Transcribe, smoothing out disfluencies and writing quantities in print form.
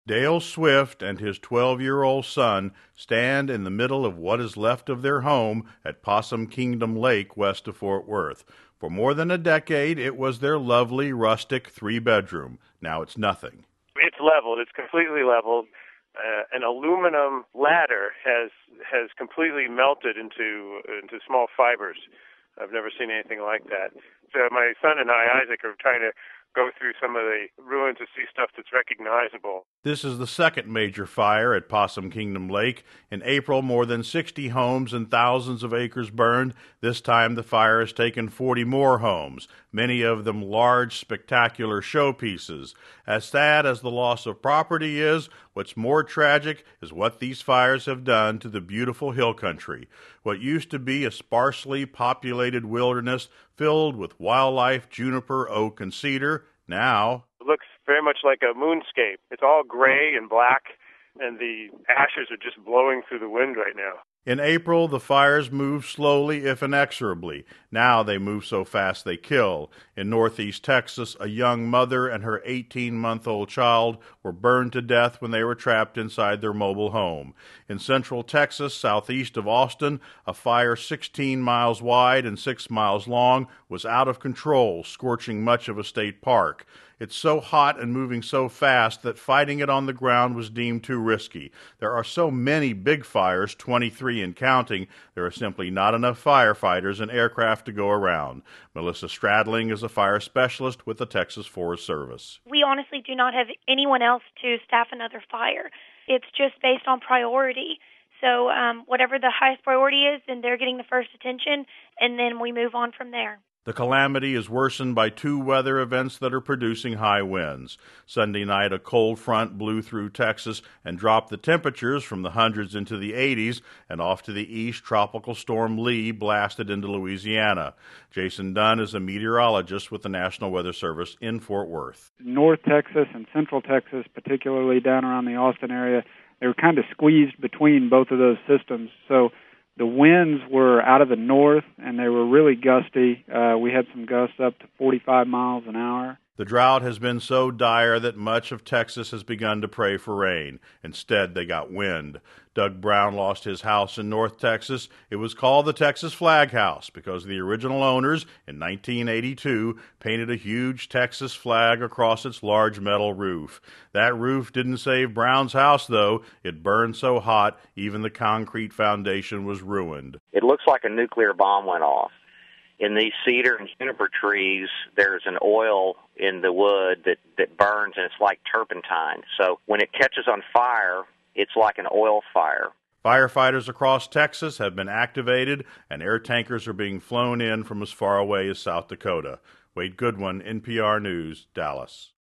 Dale Swift and his 12-year-old son stand in the middle of what is left of their home at Possum Kingdom Lake west of Fort Worth. For more than a decade, it was their lovely, rustic three-bedroom. Now it's nothing. It's leveled. It's completely leveled. An aluminum ladder has completely melted into small fibers. I've never seen anything like that. So my son and I, Isaac, are trying to go through some of the ruins to see stuff that's recognizable. This is the second major fire at Possum Kingdom Lake. In April, more than 60 homes and thousands of acres burned. This time, the fire has taken 40 more homes, many of them large, spectacular showpieces. As sad as the loss of property is, what's more tragic is what these fires have done to the beautiful hill country. What used to be a sparsely populated wilderness filled with wildlife, juniper, oak, and cedar, now it looks very much like a moonscape. It's all gray and black, and the ashes are just blowing through the wind right now. In April, the fires moved slowly, if inexorably. Now they move so fast they kill. In northeast Texas, a young mother and her 18-month-old child were burned to death when they were trapped inside their mobile home. In central Texas, southeast of Austin, a fire 16 miles wide and 6 miles long was out of control, scorching much of a state park. It's so hot and moving so fast that fighting it on the ground was deemed too risky. There are so many big fires, 23 and counting, there are simply not enough firefighters and aircraft to go around. Melissa Stradling is a fire specialist with the Texas Forest Service. We honestly do not have anyone else to staff another fire. It's just based on priority. So whatever the highest priority is, then they're getting the first attention, and then we move on from there. The calamity is worsened by two weather events that are producing high winds. Sunday night, a cold front blew through Texas and dropped the temperatures from the hundreds into the 80s, and off to the east, Tropical Storm Lee blasted into Louisiana. Jason Dunn is a meteorologist with the National Weather Service in Fort Worth. North Texas and Central Texas, particularly down around the Austin area, they were kind of squeezed between both of those systems. So the winds were out of the north, and they were really gusty. We had some gusts up to 45 miles an hour. The drought has been so dire that much of Texas has begun to pray for rain. Instead, they got wind. Doug Brown lost his house in North Texas. It was called the Texas Flag House because the original owners, in 1982, painted a huge Texas flag across its large metal roof. That roof didn't save Brown's house, though. It burned so hot, even the concrete foundation was ruined. It looks like a nuclear bomb went off. In these cedar and juniper trees, there's an oil in the wood that burns, and it's like turpentine. So when it catches on fire, it's like an oil fire. Firefighters across Texas have been activated, and air tankers are being flown in from as far away as South Dakota. Wade Goodwin, NPR News, Dallas.